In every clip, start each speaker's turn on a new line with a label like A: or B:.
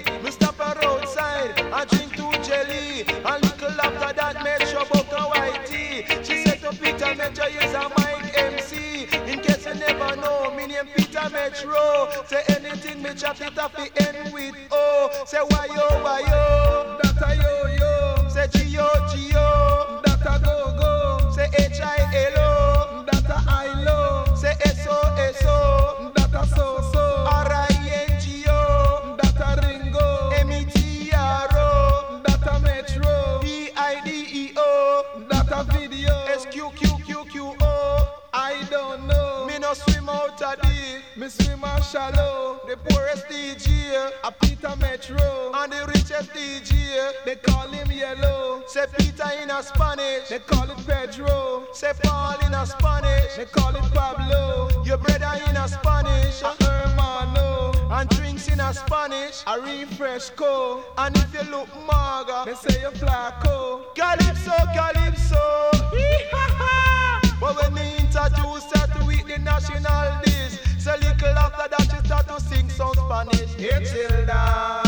A: Me stop her outside and drink 2 jelly. And little after that, make sure book a white tea. She said to Peter Metro, use a mic MC. In case you never know, me name Peter Metro. Say anything, me chat it off the end with O. Say why yo, that a yo yo. Say Gio, Gio, that a go go. Say H-I-L-O, that a I-Lo. Say S-O, that a so-so. R-I-N-G-O, that a Ringo. M-E-T-R-O, that a Metro. V-I-D-E-O, that a video. S-Q-Q-Q-Q-O, I don't know. Me no swim out a deep, me swim out shallow. The poorest DJ, a Peter Metro. And the richest DJ, they call him Yellow. Say Peter in a Spanish, they call it Pedro. Say Paul in a Spanish, they call it Pablo. Your brother in a Spanish, a hermano. And drinks in a Spanish, a refresco. And if you look maga, they say you flaco. Calypso, Calypso. But when me introduce her to eat the national dish, so little after that she start to sing some Spanish. Hey Tilda,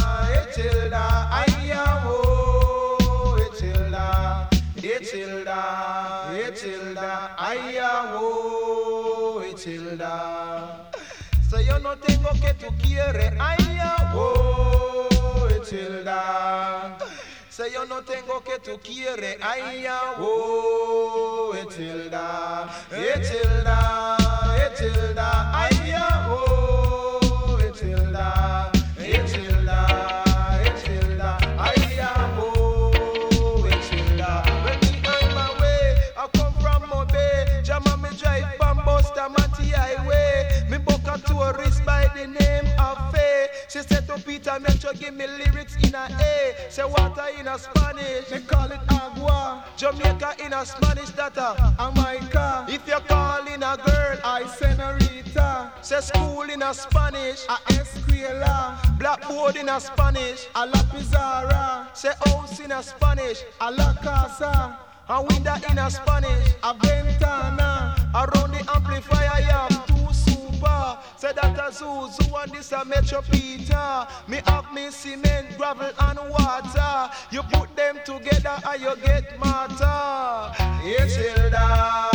A: ay-ya-wo. Hey Tilda, hey Tilda, hey Tilda, ay-ya-wo. Hey Tilda. So yo no tengo que tú quieres, ay-ya-wo. Hey Tilda. Say yo no tengo que tú quieres, ay ya, oh, Tilda, Tilda, Tilda, ay ya, oh, Tilda, Tilda, Tilda, ay ya, oh, Tilda. When me on my way, I come from Mobe, Jama me drive from Buster Matty Highway. Me book a tourist by the name of Faye. She said to Peter Metro, give me lyrics in a A. Say water in a Spanish, they call it agua. Jamaica in a Spanish, data, Jamaica. If you call in a girl, I senorita. Say school in a Spanish, a escuela. Blackboard in a Spanish, a la pizarra. Say house in a Spanish, a la casa. A window in a Spanish, a ventana. Around the amplifier, yeah, two super. Say that a Zuzu and this a Metro Peter. Me have me cement, gravel and water. You put them together and you get matter. Hey Tilda,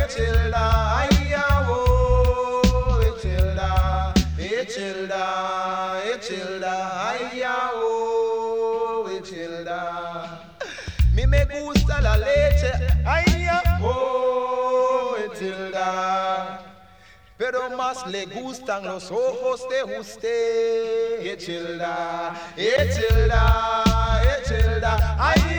A: ay-ya-wo. Hey Tilda, hey Tilda, hey Tilda, ay-ya-wo. Hey Tilda. Mi me gusta la leche, ay-ya-wo. Hey Tilda. Pero más le gustan los ojos de usted. Hey Tilda, hey Tilda, hey Tilda, ay